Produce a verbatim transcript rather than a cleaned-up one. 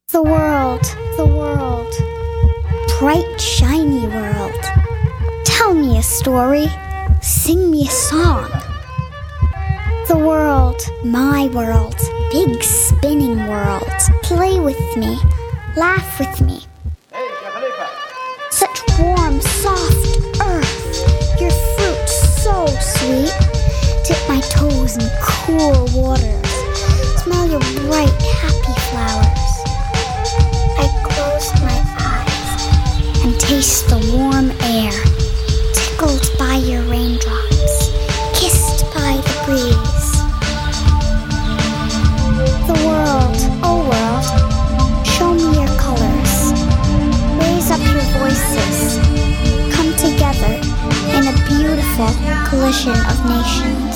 The world, the world, bright, shiny world. Tell me a story, sing me a song. The world, my world, big spinning world. Play with me, laugh with me. Such warm, soft earth, your fruit so sweet. Dip my toes in cool waters, smell your bright, happy flowers. I close my eyes and taste the warm air, tickled by your raindrops, kissed by the breeze. The world, oh world, show me your colors. Raise up your voices, come together in a beautiful collision of nations.